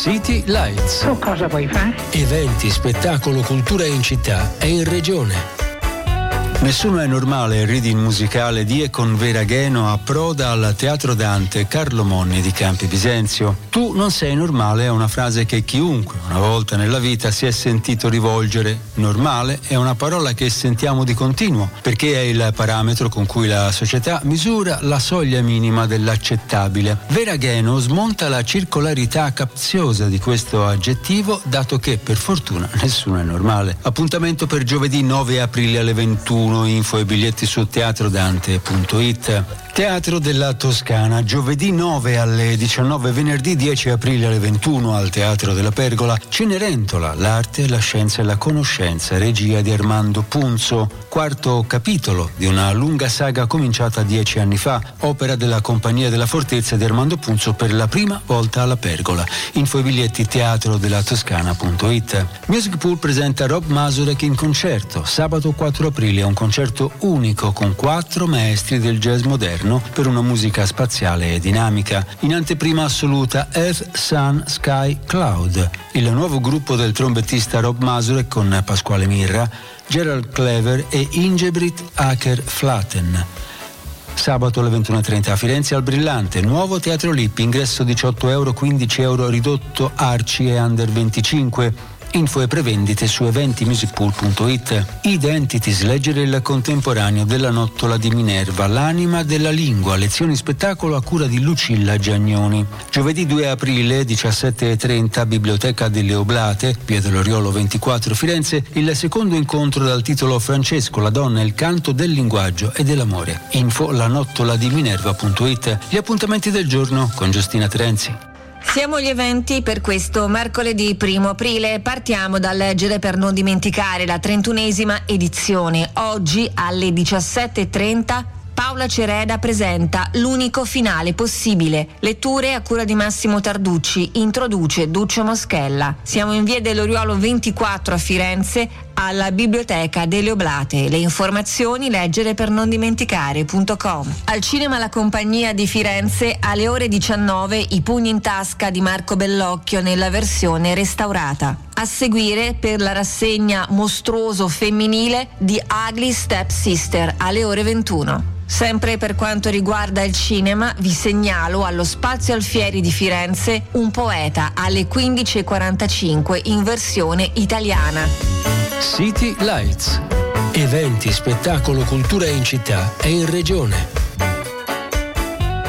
City Lights. Tu cosa vuoi fare? Eventi, spettacolo, cultura in città e in regione. Nessuno è normale, il reading musicale di e con Vera Gheno approda al Teatro Dante Carlo Monni di Campi Bisenzio. Tu non sei normale è una frase che chiunque una volta nella vita si è sentito rivolgere. Normale è una parola che sentiamo di continuo perché è il parametro con cui la società misura la soglia minima dell'accettabile. Vera Gheno smonta la circolarità capziosa di questo aggettivo, dato che per fortuna nessuno è normale. Appuntamento per giovedì 9 aprile alle 21. Info e biglietti su teatrodante.it. Teatro della Toscana, giovedì 9 alle 19, venerdì 10 aprile alle 21 al Teatro della Pergola, Cenerentola, l'arte, la scienza e la conoscenza, regia di Armando Punzo, quarto capitolo di una lunga saga cominciata 10 anni fa, opera della Compagnia della Fortezza di Armando Punzo per la prima volta alla Pergola. Info e biglietti teatrodellatoscana.it. Music Pool presenta Rob Mazurek in concerto, sabato 4 aprile, un concerto unico con 4 maestri del jazz moderno per una musica spaziale e dinamica. In anteprima assoluta Earth, Sun, Sky, Cloud, il nuovo gruppo del trombettista Rob Mazurek con Pasquale Mirra, Gerald Clever e Ingebrit Aker-Flaten. Sabato alle 21.30 a Firenze al Brillante, nuovo Teatro Lippi, ingresso 18 euro, 15 euro ridotto Arci e Under 25. Info e prevendite su eventimusicpool.it. Identities, leggere il contemporaneo della Nottola di Minerva, l'anima della lingua, lezioni spettacolo a cura di Lucilla Giagnoni. Giovedì 2 aprile 17.30 Biblioteca delle Oblate, Via dell'Oriolo 24 Firenze, il secondo incontro dal titolo Francesco, la donna, il canto del linguaggio e dell'amore. Info lanottoladiminerva.it. Gli appuntamenti del giorno con Giustina Terenzi. Siamo gli eventi per questo mercoledì 1 aprile. Partiamo dal leggere per non dimenticare la 31esima edizione. Oggi alle 17.30 Paola Cereda presenta L'unico finale possibile. Letture a cura di Massimo Tarducci. Introduce Duccio Moschella. Siamo in via dell'Oriolo 24 a Firenze, alla Biblioteca delle Oblate. Le informazioni leggere per non dimenticare.com. Al cinema La Compagnia di Firenze alle ore 19 I pugni in tasca di Marco Bellocchio nella versione restaurata. A seguire per la rassegna Mostruoso femminile di Ugly Step Sister alle ore 21. Sempre per quanto riguarda il cinema, vi segnalo allo Spazio Alfieri di Firenze Un poeta alle 15.45 in versione italiana. City Lights. Eventi, spettacolo, cultura in città e in regione.